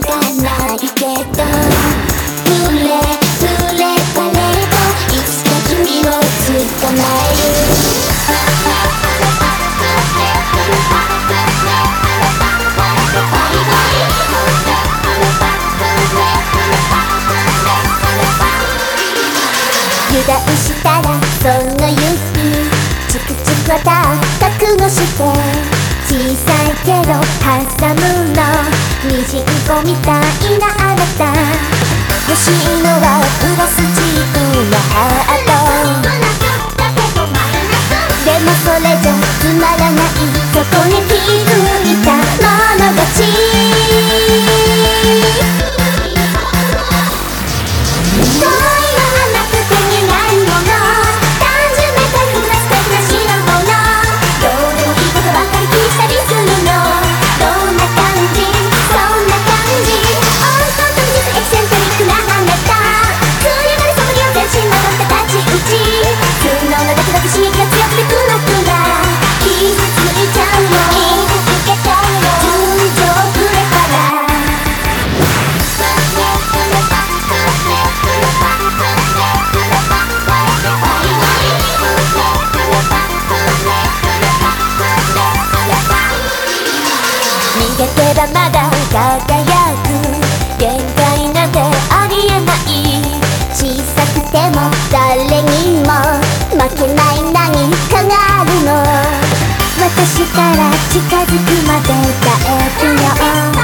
かないけど、触れ触れたれどいつか君を捕まえる。油断したらその指チクチクは覚悟して小さいけどハンサムのミジンコみたいなあなた、欲しいのはプラスチックなハート。でもそれじゃつまらない、そこに気づいたもの勝ち。逃げてばまだ輝く、限界なんてありえない。小さくても誰にも負けない何かがあるの。私から近づくまで耐えるよ。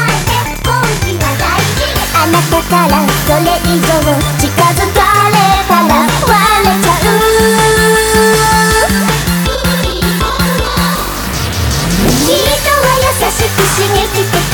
あなたからそれ以上近づかれたら割れちゃう。人は優しく刺激的